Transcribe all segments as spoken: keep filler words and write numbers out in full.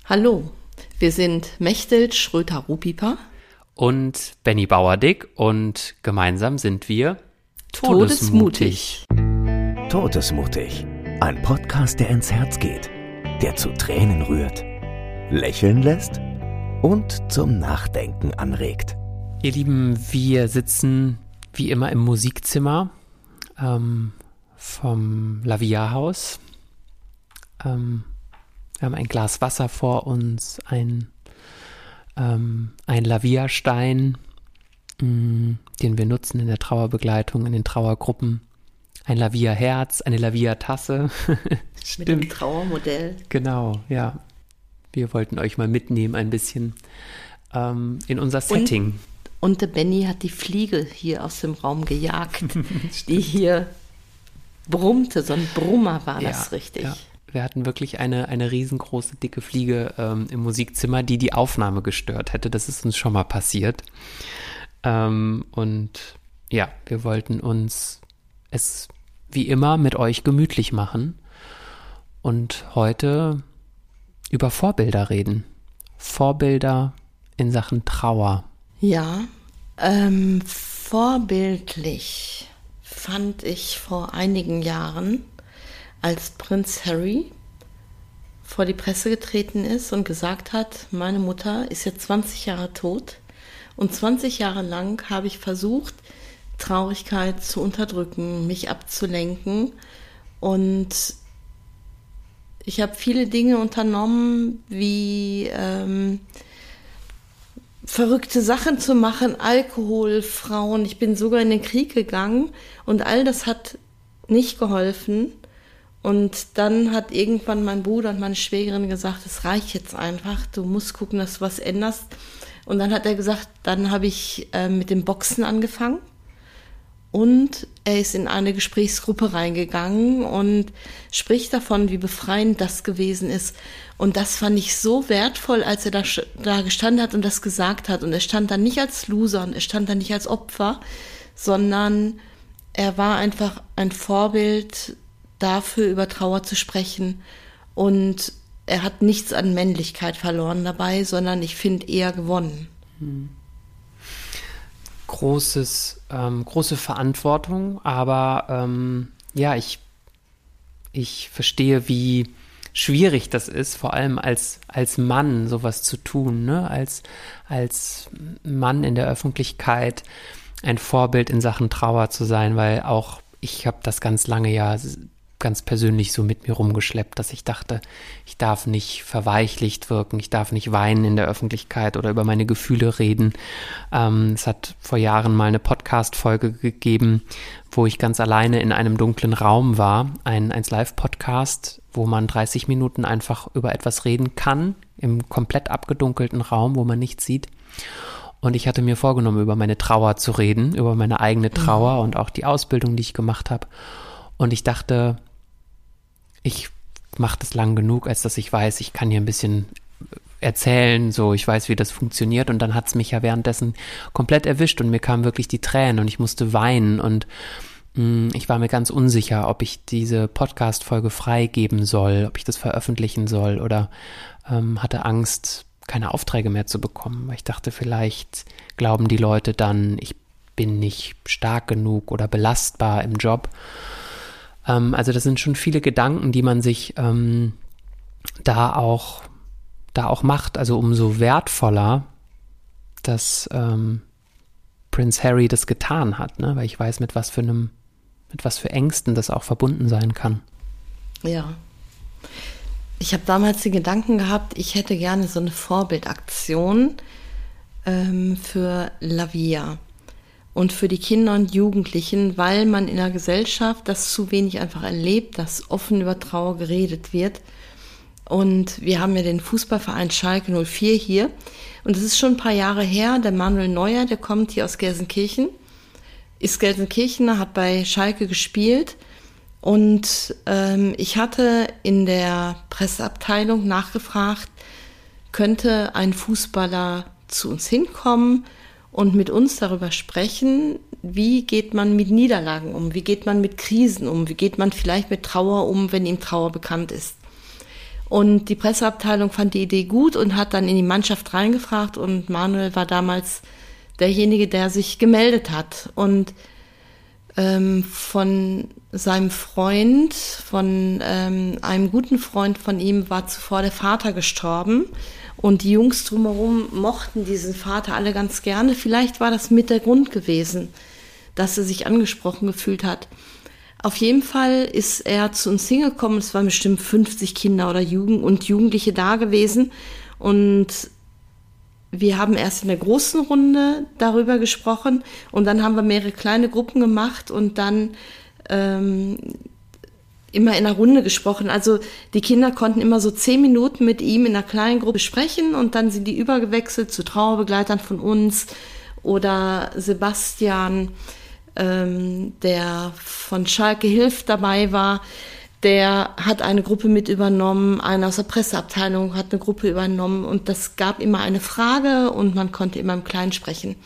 Hallo, wir sind Mechthild Schröter-Rupiper und Benny Bauerdick und gemeinsam sind wir Todesmutig. Todesmutig. Todesmutig, ein Podcast, der ins Herz geht, der zu Tränen rührt, lächeln lässt und zum Nachdenken anregt. Ihr Lieben, wir sitzen wie immer im Musikzimmer ähm, vom Lavia-Haus. Ähm, wir haben ein Glas Wasser vor uns, ein, ähm, ein Lavia-Stein, mh, den wir nutzen in der Trauerbegleitung, in den Trauergruppen. Ein Lavia-Herz, eine Lavia-Tasse. Mit dem Trauermodell. Genau, ja. Wir wollten euch mal mitnehmen ein bisschen ähm, in unser Setting. Und, und der Benny hat die Fliege hier aus dem Raum gejagt, die hier brummte. So ein Brummer war das, ja, richtig. Ja. Wir hatten wirklich eine, eine riesengroße, dicke Fliege ähm, im Musikzimmer, die die Aufnahme gestört hätte. Das ist uns schon mal passiert. Ähm, und ja, wir wollten uns es wie immer mit euch gemütlich machen und heute über Vorbilder reden. Vorbilder in Sachen Trauer. Ja, ähm, vorbildlich fand ich vor einigen Jahren, als Prinz Harry vor die Presse getreten ist und gesagt hat, meine Mutter ist jetzt zwanzig Jahre tot und zwanzig Jahre lang habe ich versucht, Traurigkeit zu unterdrücken, mich abzulenken, und ich habe viele Dinge unternommen, wie ähm, verrückte Sachen zu machen, Alkohol, Frauen, ich bin sogar in den Krieg gegangen und all das hat nicht geholfen. Und dann hat irgendwann mein Bruder und meine Schwägerin gesagt, es reicht jetzt einfach, du musst gucken, dass du was änderst. Und dann hat er gesagt, dann habe ich äh, mit dem Boxen angefangen. Und er ist in eine Gesprächsgruppe reingegangen und spricht davon, wie befreiend das gewesen ist. Und das fand ich so wertvoll, als er da, da gestanden hat und das gesagt hat. Und er stand da nicht als Loser und er stand da nicht als Opfer, sondern er war einfach ein Vorbild dafür, über Trauer zu sprechen. Und er hat nichts an Männlichkeit verloren dabei, sondern ich finde eher gewonnen. Hm. Großes, ähm, große Verantwortung, aber ähm, ja, ich, ich verstehe, wie schwierig das ist, vor allem als, als Mann sowas zu tun, ne? Als, als Mann in der Öffentlichkeit ein Vorbild in Sachen Trauer zu sein, weil auch ich habe das ganz lange ja ganz persönlich so mit mir rumgeschleppt, dass ich dachte, ich darf nicht verweichlicht wirken, ich darf nicht weinen in der Öffentlichkeit oder über meine Gefühle reden. Ähm, es hat vor Jahren mal eine Podcast-Folge gegeben, wo ich ganz alleine in einem dunklen Raum war, ein, ein Live-Podcast, wo man dreißig Minuten einfach über etwas reden kann, im komplett abgedunkelten Raum, wo man nichts sieht. Und ich hatte mir vorgenommen, über meine Trauer zu reden, über meine eigene Trauer und auch die Ausbildung, die ich gemacht habe. Und ich dachte, ich mache das lang genug, als dass ich weiß, ich kann hier ein bisschen erzählen, so, ich weiß, wie das funktioniert. Und dann hat es mich ja währenddessen komplett erwischt und mir kamen wirklich die Tränen und ich musste weinen und mh, ich war mir ganz unsicher, ob ich diese Podcast-Folge freigeben soll, ob ich das veröffentlichen soll oder ähm, hatte Angst, keine Aufträge mehr zu bekommen, weil ich dachte, vielleicht glauben die Leute dann, ich bin nicht stark genug oder belastbar im Job. Also das sind schon viele Gedanken, die man sich ähm, da auch da auch macht. Also umso wertvoller, dass ähm, Prinz Harry das getan hat, ne? Weil ich weiß, mit was für einem, mit was für Ängsten das auch verbunden sein kann. Ja. Ich habe damals den Gedanken gehabt, ich hätte gerne so eine Vorbildaktion ähm, für Lavia. Und für die Kinder und Jugendlichen, weil man in der Gesellschaft das zu wenig einfach erlebt, dass offen über Trauer geredet wird. Und wir haben ja den Fußballverein Schalke null vier hier. Und das ist schon ein paar Jahre her. Der Manuel Neuer, der kommt hier aus Gelsenkirchen, ist Gelsenkirchener, hat bei Schalke gespielt. Und ähm, ich hatte in der Presseabteilung nachgefragt, könnte ein Fußballer zu uns hinkommen und mit uns darüber sprechen, wie geht man mit Niederlagen um, wie geht man mit Krisen um, wie geht man vielleicht mit Trauer um, wenn ihm Trauer bekannt ist. Und die Presseabteilung fand die Idee gut und hat dann in die Mannschaft reingefragt und Manuel war damals derjenige, der sich gemeldet hat. Und ähm, von seinem Freund, von ähm, einem guten Freund von ihm war zuvor der Vater gestorben. Und die Jungs drumherum mochten diesen Vater alle ganz gerne. Vielleicht war das mit der Grund gewesen, dass er sich angesprochen gefühlt hat. Auf jeden Fall ist er zu uns hingekommen. Es waren bestimmt fünfzig Kinder oder Jugend und Jugendliche da gewesen. Und wir haben erst in der großen Runde darüber gesprochen. Und dann haben wir mehrere kleine Gruppen gemacht und dann ähm, immer in einer Runde gesprochen. Also die Kinder konnten immer so zehn Minuten mit ihm in einer kleinen Gruppe sprechen und dann sind die übergewechselt zu Trauerbegleitern von uns oder Sebastian, ähm, der von Schalke Hilft dabei war, der hat eine Gruppe mit übernommen, einer aus der Presseabteilung hat eine Gruppe übernommen und das gab immer eine Frage und man konnte immer im Kleinen sprechen.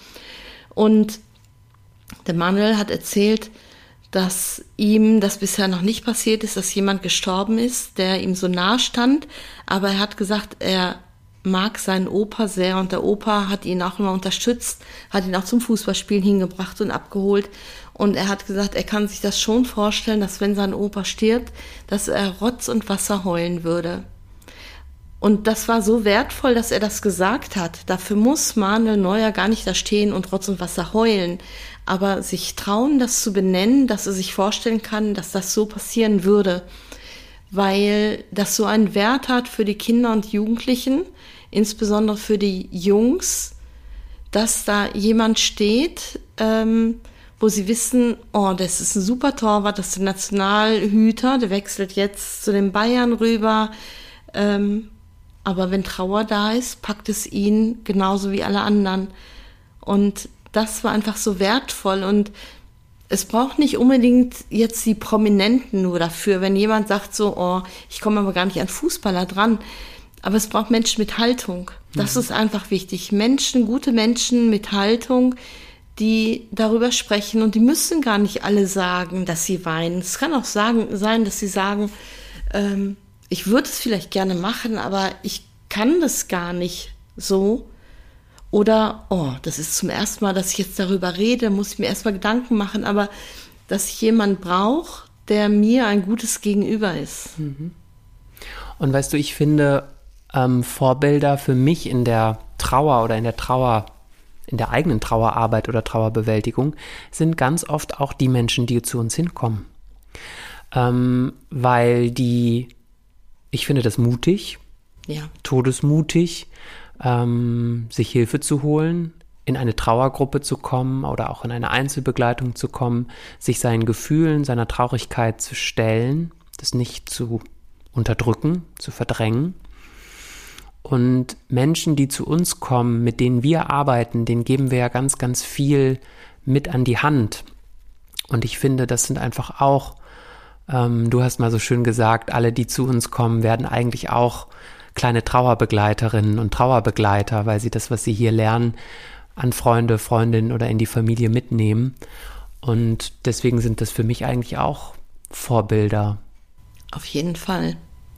Und der Manuel hat erzählt, dass ihm das bisher noch nicht passiert ist, dass jemand gestorben ist, der ihm so nahe stand. Aber er hat gesagt, er mag seinen Opa sehr und der Opa hat ihn auch immer unterstützt, hat ihn auch zum Fußballspielen hingebracht und abgeholt. Und er hat gesagt, er kann sich das schon vorstellen, dass wenn sein Opa stirbt, dass er Rotz und Wasser heulen würde. Und das war so wertvoll, dass er das gesagt hat. Dafür muss Manuel Neuer gar nicht da stehen und Rotz und Wasser heulen. Aber sich trauen, das zu benennen, dass er sich vorstellen kann, dass das so passieren würde. Weil das so einen Wert hat für die Kinder und Jugendlichen, insbesondere für die Jungs, dass da jemand steht, ähm, wo sie wissen, oh, das ist ein super Torwart, das ist der Nationalhüter, der wechselt jetzt zu den Bayern rüber. Ähm, aber wenn Trauer da ist, packt es ihn genauso wie alle anderen. Und das war einfach so wertvoll und es braucht nicht unbedingt jetzt die Prominenten nur dafür, wenn jemand sagt so, oh, ich komme aber gar nicht an Fußballer dran, aber es braucht Menschen mit Haltung. Das mhm. ist einfach wichtig. Menschen, gute Menschen mit Haltung, die darüber sprechen und die müssen gar nicht alle sagen, dass sie weinen. Es kann auch sagen, sein, dass sie sagen, ähm, ich würde es vielleicht gerne machen, aber ich kann das gar nicht so. Oder, oh, das ist zum ersten Mal, dass ich jetzt darüber rede, muss ich mir erstmal Gedanken machen, aber dass ich jemanden brauche, der mir ein gutes Gegenüber ist. Und weißt du, ich finde ähm, Vorbilder für mich in der Trauer oder in der Trauer, in der eigenen Trauerarbeit oder Trauerbewältigung sind ganz oft auch die Menschen, die zu uns hinkommen. Ähm, weil die, ich finde das mutig, ja. todesmutig, Ähm, sich Hilfe zu holen, in eine Trauergruppe zu kommen oder auch in eine Einzelbegleitung zu kommen, sich seinen Gefühlen, seiner Traurigkeit zu stellen, das nicht zu unterdrücken, zu verdrängen. Und Menschen, die zu uns kommen, mit denen wir arbeiten, denen geben wir ja ganz, ganz viel mit an die Hand. Und ich finde, das sind einfach auch, ähm, du hast mal so schön gesagt, alle, die zu uns kommen, werden eigentlich auch kleine Trauerbegleiterinnen und Trauerbegleiter, weil sie das, was sie hier lernen, an Freunde, Freundinnen oder in die Familie mitnehmen. Und deswegen sind das für mich eigentlich auch Vorbilder. Auf jeden Fall.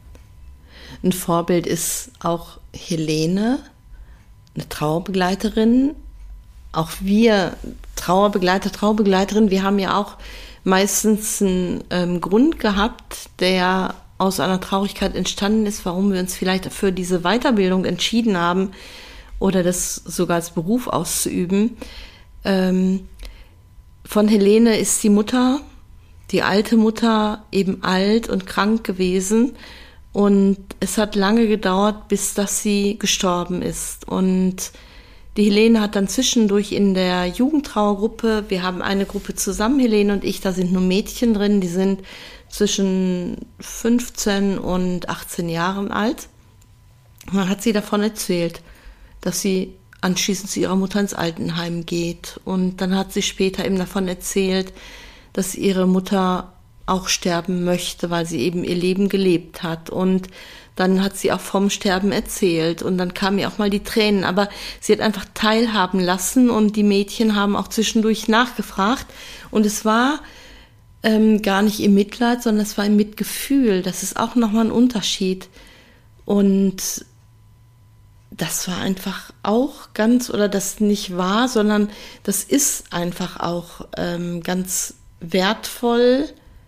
Ein Vorbild ist auch Helene, eine Trauerbegleiterin. Auch wir Trauerbegleiter, Trauerbegleiterinnen, wir haben ja auch meistens einen ähm, Grund gehabt, der aus einer Traurigkeit entstanden ist, warum wir uns vielleicht für diese Weiterbildung entschieden haben oder das sogar als Beruf auszuüben. Ähm, von Helene ist die Mutter, die alte Mutter, eben alt und krank gewesen und es hat lange gedauert, bis dass sie gestorben ist. Und die Helene hat dann zwischendurch in der Jugendtrauergruppe, wir haben eine Gruppe zusammen, Helene und ich, da sind nur Mädchen drin, die sind zwischen fünfzehn und achtzehn Jahren alt. Und dann hat sie davon erzählt, dass sie anschließend zu ihrer Mutter ins Altenheim geht. Und dann hat sie später eben davon erzählt, dass ihre Mutter auch sterben möchte, weil sie eben ihr Leben gelebt hat. Und dann hat sie auch vom Sterben erzählt. Und dann kamen ihr auch mal die Tränen. Aber sie hat einfach teilhaben lassen und die Mädchen haben auch zwischendurch nachgefragt. Und es war Ähm, gar nicht im Mitleid, sondern es war im Mitgefühl. Das ist auch nochmal ein Unterschied. Und das war einfach auch ganz, oder das nicht war, sondern das ist einfach auch ähm, ganz wertvoll,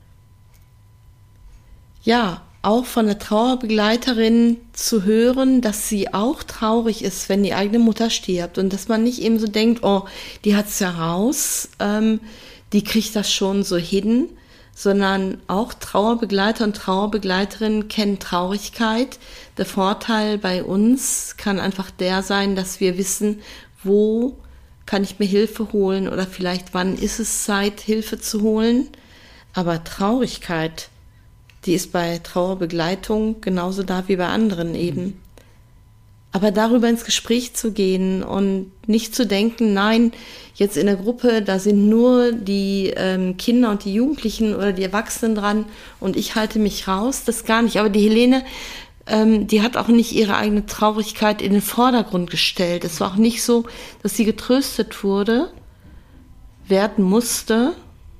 ja, auch von der Trauerbegleiterin zu hören, dass sie auch traurig ist, wenn die eigene Mutter stirbt und dass man nicht eben so denkt, oh, die hat's ja raus, ähm, die kriegt das schon so hin, sondern auch Trauerbegleiter und Trauerbegleiterinnen kennen Traurigkeit. Der Vorteil bei uns kann einfach der sein, dass wir wissen, wo kann ich mir Hilfe holen oder vielleicht wann ist es Zeit, Hilfe zu holen. Aber Traurigkeit, die ist bei Trauerbegleitung genauso da wie bei anderen eben. Aber darüber ins Gespräch zu gehen und nicht zu denken, nein, jetzt in der Gruppe, da sind nur die ähm, Kinder und die Jugendlichen oder die Erwachsenen dran und ich halte mich raus, das gar nicht. Aber die Helene, ähm, die hat auch nicht ihre eigene Traurigkeit in den Vordergrund gestellt. Es war auch nicht so, dass sie getröstet wurde, werden musste.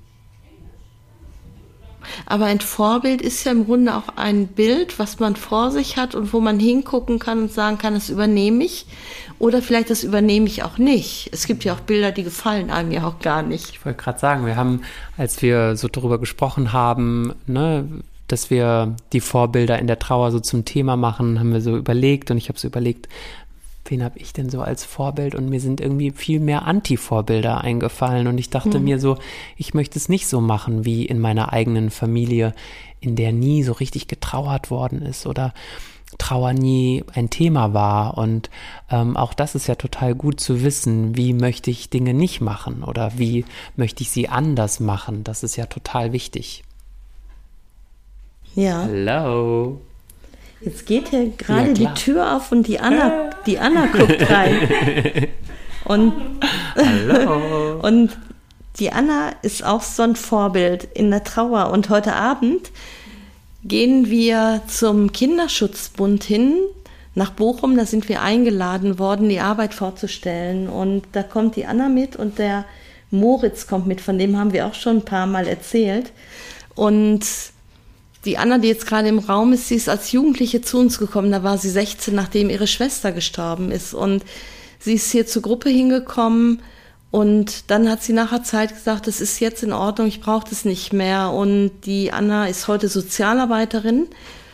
Aber ein Vorbild ist ja im Grunde auch ein Bild, was man vor sich hat und wo man hingucken kann und sagen kann, das übernehme ich oder vielleicht das übernehme ich auch nicht. Es gibt ja auch Bilder, die gefallen einem ja auch gar nicht. Ich wollte gerade sagen, wir haben, als wir so darüber gesprochen haben, ne, dass wir die Vorbilder in der Trauer so zum Thema machen, haben wir so überlegt und ich habe so überlegt, wen habe ich denn so als Vorbild? Und mir sind irgendwie viel mehr Anti-Vorbilder eingefallen. Und ich dachte mhm. mir so, ich möchte es nicht so machen wie in meiner eigenen Familie, in der nie so richtig getrauert worden ist oder Trauer nie ein Thema war. Und ähm, auch das ist ja total gut zu wissen, wie möchte ich Dinge nicht machen oder wie möchte ich sie anders machen. Das ist ja total wichtig. Ja. Hallo. Jetzt geht hier gerade ja, die Tür auf und die Anna, die Anna guckt rein. Und, Hallo. Und die Anna ist auch so ein Vorbild in der Trauer. Und heute Abend gehen wir zum Kinderschutzbund hin, nach Bochum. Da sind wir eingeladen worden, die Arbeit vorzustellen. Und da kommt die Anna mit und der Moritz kommt mit. Von dem haben wir auch schon ein paar Mal erzählt. Und die Anna, die jetzt gerade im Raum ist, sie ist als Jugendliche zu uns gekommen. Da war sie sechzehn, nachdem ihre Schwester gestorben ist. Und sie ist hier zur Gruppe hingekommen. Und dann hat sie nachher Zeit gesagt, das ist jetzt in Ordnung, ich brauche das nicht mehr. Und die Anna ist heute Sozialarbeiterin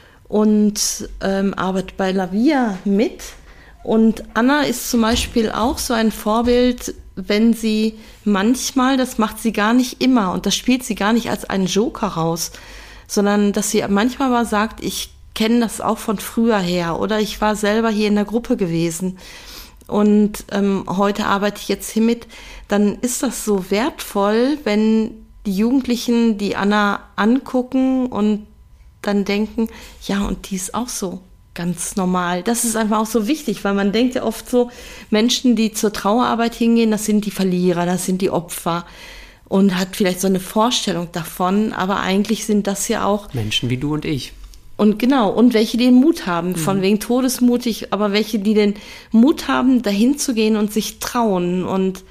und ähm, arbeitet bei La Via mit. Und Anna ist zum Beispiel auch so ein Vorbild, wenn sie manchmal, das macht sie gar nicht immer und das spielt sie gar nicht als einen Joker raus, sondern dass sie manchmal mal sagt, ich kenne das auch von früher her oder ich war selber hier in der Gruppe gewesen und ähm, heute arbeite ich jetzt hier mit, dann ist das so wertvoll, wenn die Jugendlichen die Anna angucken und dann denken, ja, und die ist auch so ganz normal. Das ist einfach auch so wichtig, weil man denkt ja oft so, Menschen, die zur Trauerarbeit hingehen, das sind die Verlierer, das sind die Opfer. Und hat vielleicht so eine Vorstellung davon, aber eigentlich sind das ja auch Menschen wie du und ich. Und genau, und welche, die den Mut haben, mhm. von wegen todesmutig, aber welche, die den Mut haben, dahin zu gehen und sich trauen. Und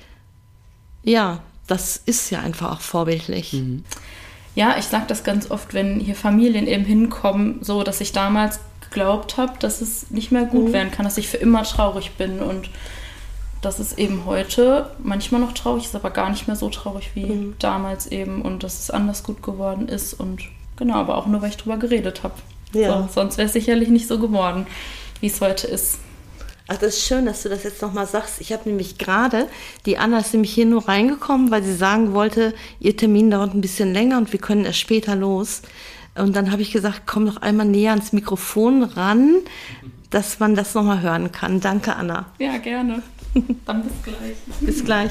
ja, das ist ja einfach auch vorbildlich. Mhm. Ja, ich sage das ganz oft, wenn hier Familien eben hinkommen, so, dass ich damals geglaubt habe, dass es nicht mehr gut mhm. werden kann, dass ich für immer traurig bin und dass es eben heute manchmal noch traurig ist, aber gar nicht mehr so traurig wie mhm. damals eben und dass es anders gut geworden ist und genau, aber auch nur, weil ich drüber geredet habe. Ja. So, sonst wäre es sicherlich nicht so geworden, wie es heute ist. Ach, das ist schön, dass du das jetzt nochmal sagst. Ich habe nämlich gerade, die Anna ist nämlich hier nur reingekommen, weil sie sagen wollte, ihr Termin dauert ein bisschen länger und wir können erst später los. Und dann habe ich gesagt, komm doch einmal näher ans Mikrofon ran, dass man das nochmal hören kann. Danke, Anna. Ja, gerne. Dann bis gleich. Bis gleich.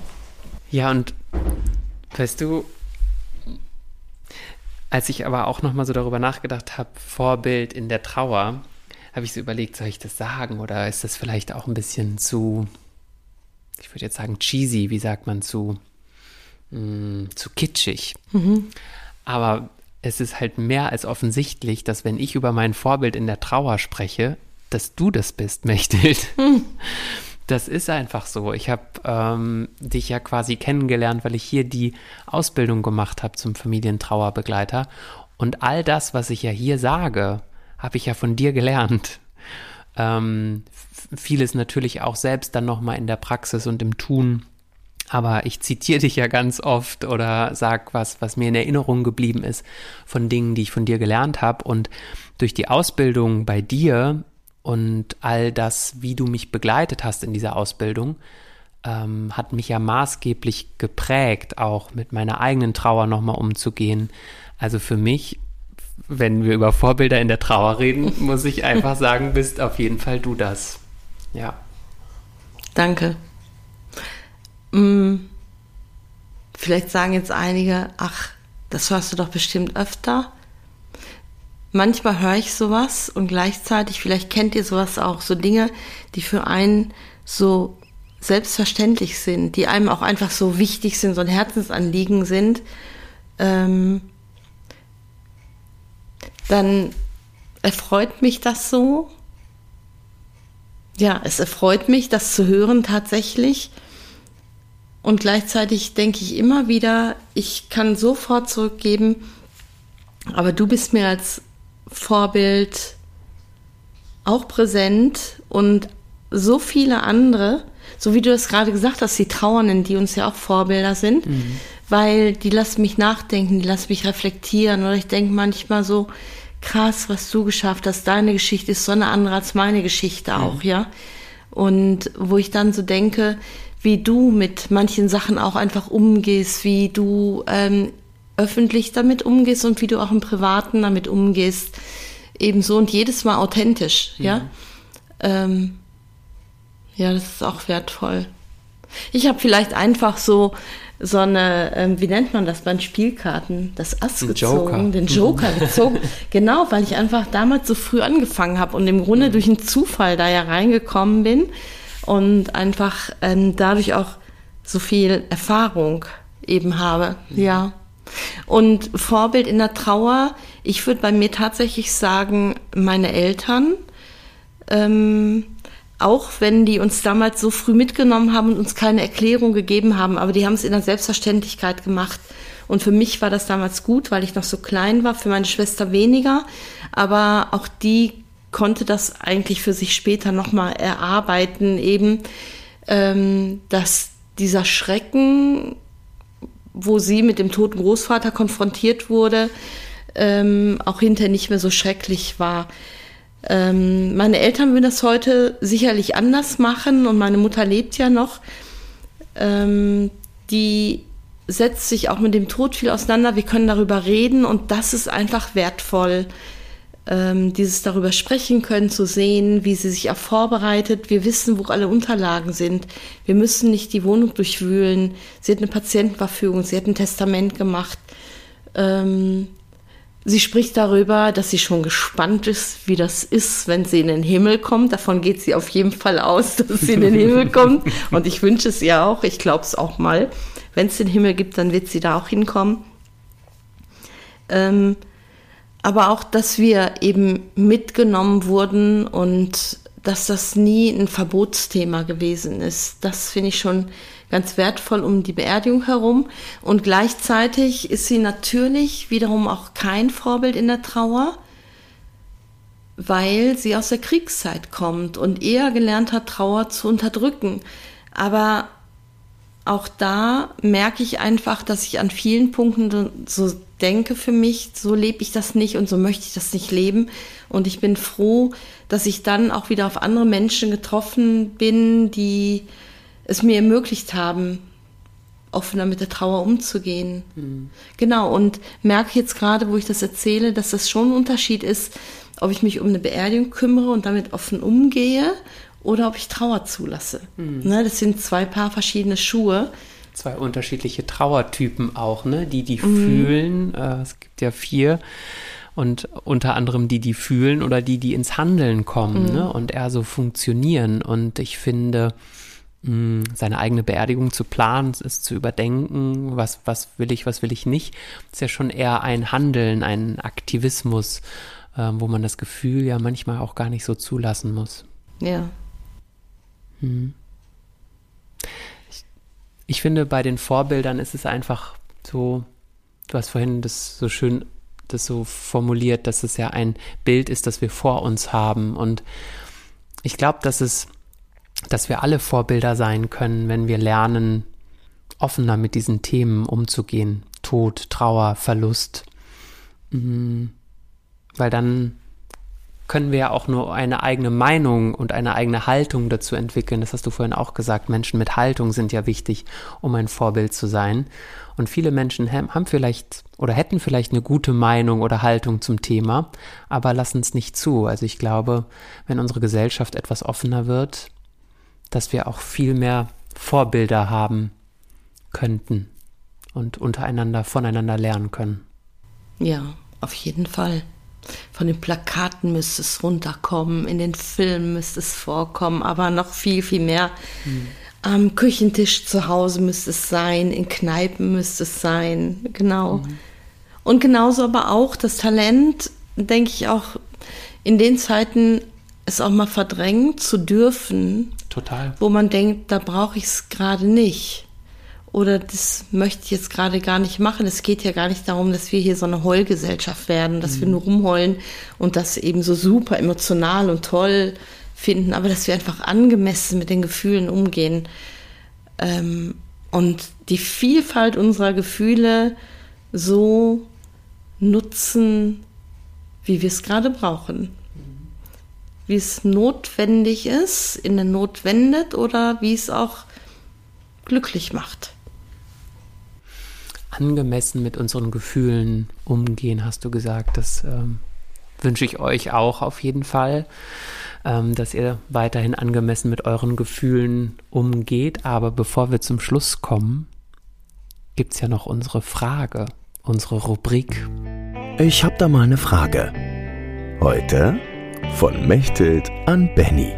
Ja, und weißt du, als ich aber auch nochmal so darüber nachgedacht habe, Vorbild in der Trauer, habe ich so überlegt, soll ich das sagen oder ist das vielleicht auch ein bisschen zu, ich würde jetzt sagen cheesy, wie sagt man, zu, mh, zu kitschig. Mhm. Aber es ist halt mehr als offensichtlich, dass wenn ich über mein Vorbild in der Trauer spreche, dass du das bist, Mechthild. Mhm. Das ist einfach so. Ich habe ähm, dich ja quasi kennengelernt, weil ich hier die Ausbildung gemacht habe zum Familientrauerbegleiter. Und all das, was ich ja hier sage, habe ich ja von dir gelernt. Ähm, vieles natürlich auch selbst dann nochmal in der Praxis und im Tun. Aber ich zitiere dich ja ganz oft oder sag was, was mir in Erinnerung geblieben ist von Dingen, die ich von dir gelernt habe. Und durch die Ausbildung bei dir und all das, wie du mich begleitet hast in dieser Ausbildung, ähm, hat mich ja maßgeblich geprägt, auch mit meiner eigenen Trauer nochmal umzugehen. Also für mich, wenn wir über Vorbilder in der Trauer reden, muss ich einfach sagen, bist auf jeden Fall du das. Ja. Danke. Hm, vielleicht sagen jetzt einige, ach, das hörst du doch bestimmt öfter. Manchmal höre ich sowas und gleichzeitig, vielleicht kennt ihr sowas auch, so Dinge, die für einen so selbstverständlich sind, die einem auch einfach so wichtig sind, so ein Herzensanliegen sind, ähm, dann erfreut mich das so. Ja, es erfreut mich, das zu hören tatsächlich. Und gleichzeitig denke ich immer wieder, ich kann sofort zurückgeben, aber du bist mir als Vorbild auch präsent und so viele andere, so wie du es gerade gesagt hast, die Trauernden, die uns ja auch Vorbilder sind, mhm. weil die lassen mich nachdenken, die lassen mich reflektieren oder ich denke manchmal so, krass, was du geschafft hast, deine Geschichte ist so eine andere als meine Geschichte auch, mhm. ja. Und wo ich dann so denke, wie du mit manchen Sachen auch einfach umgehst, wie du ähm, öffentlich damit umgehst und wie du auch im Privaten damit umgehst, ebenso und jedes Mal authentisch, mhm. ja. Ähm, ja, das ist auch wertvoll. Ich habe vielleicht einfach so so eine, ähm, wie nennt man das, bei den Spielkarten, das Ass Ein gezogen, Joker. den Joker gezogen. Genau, weil ich einfach damals so früh angefangen habe und im Grunde mhm. durch einen Zufall da ja reingekommen bin und einfach ähm, dadurch auch so viel Erfahrung eben habe, mhm. ja. Und Vorbild in der Trauer, ich würde bei mir tatsächlich sagen, meine Eltern, ähm, auch wenn die uns damals so früh mitgenommen haben und uns keine Erklärung gegeben haben, aber die haben es in der Selbstverständlichkeit gemacht. Und für mich war das damals gut, weil ich noch so klein war, für meine Schwester weniger. Aber auch die konnte das eigentlich für sich später nochmal erarbeiten, eben, ähm, dass dieser Schrecken, wo sie mit dem toten Großvater konfrontiert wurde, ähm, auch hinterher nicht mehr so schrecklich war. Ähm, meine Eltern würden das heute sicherlich anders machen und meine Mutter lebt ja noch. Ähm, die setzt sich auch mit dem Tod viel auseinander. Wir können darüber reden und das ist einfach wertvoll, ähm, dieses darüber sprechen können, zu sehen, wie sie sich auch vorbereitet. Wir wissen, wo alle Unterlagen sind. Wir müssen nicht die Wohnung durchwühlen. Sie hat eine Patientenverfügung, sie hat ein Testament gemacht. Ähm, Sie spricht darüber, dass sie schon gespannt ist, wie das ist, wenn sie in den Himmel kommt. Davon geht sie auf jeden Fall aus, dass sie in den Himmel kommt. Und ich wünsche es ihr auch. Ich glaube es auch mal. Wenn es den Himmel gibt, dann wird sie da auch hinkommen. Ähm, aber auch, dass wir eben mitgenommen wurden und dass das nie ein Verbotsthema gewesen ist. Das finde ich schon ganz wertvoll um die Beerdigung herum. Und gleichzeitig ist sie natürlich wiederum auch kein Vorbild in der Trauer, weil sie aus der Kriegszeit kommt und eher gelernt hat, Trauer zu unterdrücken. Aber auch da merke ich einfach, dass ich an vielen Punkten so denke für mich, so lebe ich das nicht und so möchte ich das nicht leben. Und ich bin froh, dass ich dann auch wieder auf andere Menschen getroffen bin, die es mir ermöglicht haben, offener mit der Trauer umzugehen. Mhm. Genau, und merke jetzt gerade, wo ich das erzähle, dass das schon ein Unterschied ist, ob ich mich um eine Beerdigung kümmere und damit offen umgehe oder ob ich Trauer zulasse. Mhm. Ne, das sind zwei Paar verschiedene Schuhe. Zwei unterschiedliche Trauertypen auch, ne? Die, die mhm. fühlen, äh, es gibt ja vier, und unter anderem die, die fühlen oder die, die ins Handeln kommen, mhm. ne? Und eher so funktionieren. Und ich finde, mh, seine eigene Beerdigung zu planen, ist zu überdenken, was, was will ich, was will ich nicht, ist ja schon eher ein Handeln, ein Aktivismus, äh, wo man das Gefühl ja manchmal auch gar nicht so zulassen muss. Ja. Hm. Ich, ich finde, bei den Vorbildern ist es einfach so, du hast vorhin das so schön das so formuliert, dass es ja ein Bild ist, das wir vor uns haben. Und ich glaube, dass es, dass wir alle Vorbilder sein können, wenn wir lernen, offener mit diesen Themen umzugehen. Tod, Trauer, Verlust. Mhm. Weil dann können wir ja auch nur eine eigene Meinung und eine eigene Haltung dazu entwickeln. Das hast du vorhin auch gesagt. Menschen mit Haltung sind ja wichtig, um ein Vorbild zu sein. Und viele Menschen haben vielleicht oder hätten vielleicht eine gute Meinung oder Haltung zum Thema, aber lassen es nicht zu. Also ich glaube, wenn unsere Gesellschaft etwas offener wird, dass wir auch viel mehr Vorbilder haben könnten und untereinander, voneinander lernen können. Ja, auf jeden Fall. Von den Plakaten müsste es runterkommen, in den Filmen müsste es vorkommen, aber noch viel, viel mehr. Mhm. Am Küchentisch zu Hause müsste es sein, in Kneipen müsste es sein, genau. Mhm. Und genauso aber auch das Talent, denke ich auch, in den Zeiten es auch mal verdrängen zu dürfen. Total. Wo man denkt, da brauche ich es gerade nicht. Oder das möchte ich jetzt gerade gar nicht machen. Es geht ja gar nicht darum, dass wir hier so eine Heulgesellschaft werden, dass mhm. wir nur rumheulen und das eben so super emotional und toll finden, aber dass wir einfach angemessen mit den Gefühlen umgehen ähm, und die Vielfalt unserer Gefühle so nutzen, wie wir es gerade brauchen. Mhm. Wie es notwendig ist, in der Not wendet oder wie es auch glücklich macht. Angemessen mit unseren Gefühlen umgehen, hast du gesagt. Das ähm, wünsche ich euch auch auf jeden Fall, ähm, dass ihr weiterhin angemessen mit euren Gefühlen umgeht. Aber bevor wir zum Schluss kommen, gibt es ja noch unsere Frage, unsere Rubrik. Ich habe da mal eine Frage. Heute von Mechthild an Benny.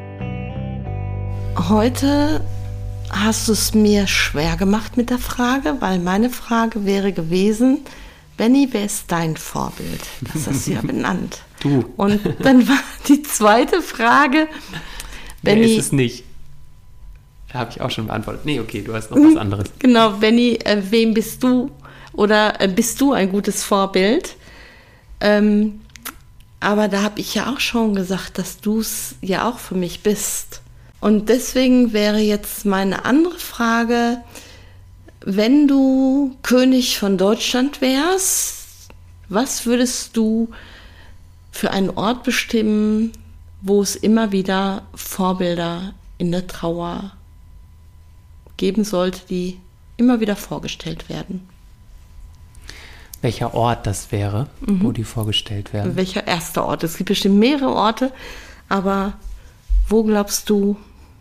Heute hast du es mir schwer gemacht mit der Frage, weil meine Frage wäre gewesen, Benny, wer ist dein Vorbild? Das hast du ja benannt. Du. Und dann war die zweite Frage, Benny. Wer ist es nicht? Da habe ich auch schon beantwortet. Nee, okay, du hast noch was anderes. Genau, Benny, äh, wem bist du? Oder äh, bist du ein gutes Vorbild? Ähm, aber da habe ich ja auch schon gesagt, dass du es ja auch für mich bist. Und deswegen wäre jetzt meine andere Frage, wenn du König von Deutschland wärst, was würdest du für einen Ort bestimmen, wo es immer wieder Vorbilder in der Trauer geben sollte, die immer wieder vorgestellt werden? Welcher Ort das wäre, mhm. wo die vorgestellt werden? Welcher erste Ort? Es gibt bestimmt mehrere Orte, aber wo glaubst du,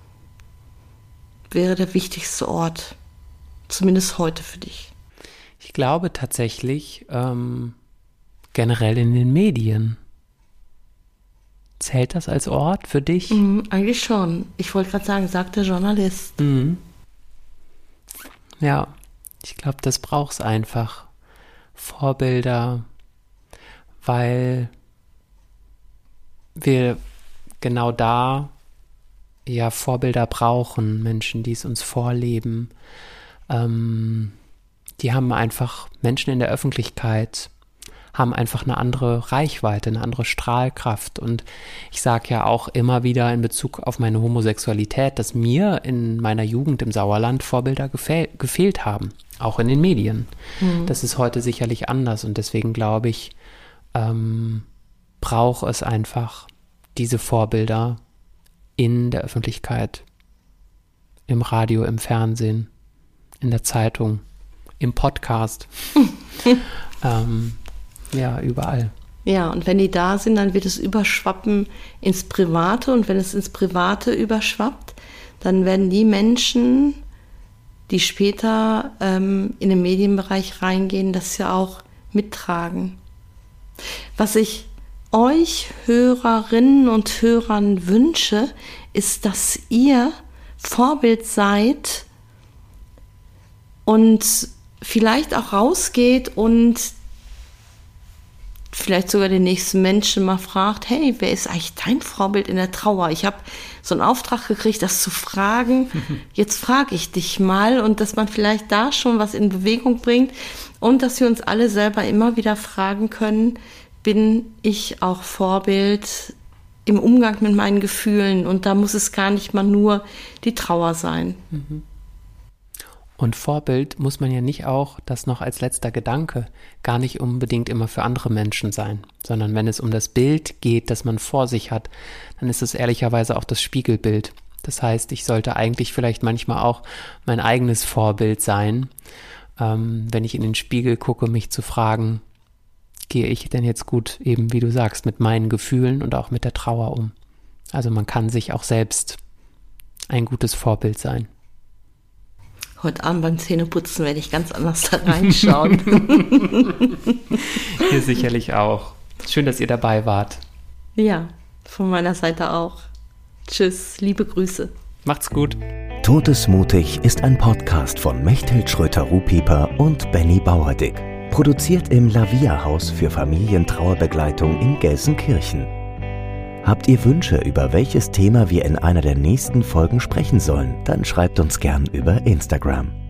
wäre der wichtigste Ort, zumindest heute für dich? Ich glaube tatsächlich ähm, generell in den Medien. Zählt das als Ort für dich? Mhm, eigentlich schon. Ich wollte gerade sagen, sagt der Journalist. Mhm. Ja, ich glaube, das braucht es einfach. Vorbilder, weil wir genau da ja Vorbilder brauchen, Menschen, die es uns vorleben. Ähm, die haben einfach, Menschen in der Öffentlichkeit haben einfach eine andere Reichweite, eine andere Strahlkraft. Und ich sage ja auch immer wieder in Bezug auf meine Homosexualität, dass mir in meiner Jugend im Sauerland Vorbilder gefehl, gefehlt haben, auch in den Medien. Mhm. Das ist heute sicherlich anders und deswegen glaube ich, ähm, braucht es einfach diese Vorbilder in der Öffentlichkeit, im Radio, im Fernsehen, in der Zeitung, im Podcast, ähm, ja, überall. Ja, und wenn die da sind, dann wird es überschwappen ins Private und wenn es ins Private überschwappt, dann werden die Menschen, die später ähm, in den Medienbereich reingehen, das ja auch mittragen. Was ich euch Hörerinnen und Hörern wünsche, ist, dass ihr Vorbild seid und vielleicht auch rausgeht und vielleicht sogar den nächsten Menschen mal fragt, hey, wer ist eigentlich dein Vorbild in der Trauer? Ich habe so einen Auftrag gekriegt, das zu fragen. Jetzt frage ich dich mal, und dass man vielleicht da schon was in Bewegung bringt und dass wir uns alle selber immer wieder fragen können, bin ich auch Vorbild im Umgang mit meinen Gefühlen? Und da muss es gar nicht mal nur die Trauer sein. Mhm. Und Vorbild muss man ja nicht auch, das noch als letzter Gedanke, gar nicht unbedingt immer für andere Menschen sein, sondern wenn es um das Bild geht, das man vor sich hat, dann ist es ehrlicherweise auch das Spiegelbild. Das heißt, ich sollte eigentlich vielleicht manchmal auch mein eigenes Vorbild sein, ähm, wenn ich in den Spiegel gucke, mich zu fragen, gehe ich denn jetzt gut, eben wie du sagst, mit meinen Gefühlen und auch mit der Trauer um. Also man kann sich auch selbst ein gutes Vorbild sein. Heute Abend beim Zähneputzen werde ich ganz anders da reinschauen. Ihr sicherlich auch. Schön, dass ihr dabei wart. Ja, von meiner Seite auch. Tschüss, liebe Grüße. Macht's gut. Todesmutig ist ein Podcast von Mechthild Schröter-Ruhpieper und Benny Bauerdick. Produziert im Lavia-Haus für Familientrauerbegleitung in Gelsenkirchen. Habt ihr Wünsche, über welches Thema wir in einer der nächsten Folgen sprechen sollen, dann schreibt uns gern über Instagram.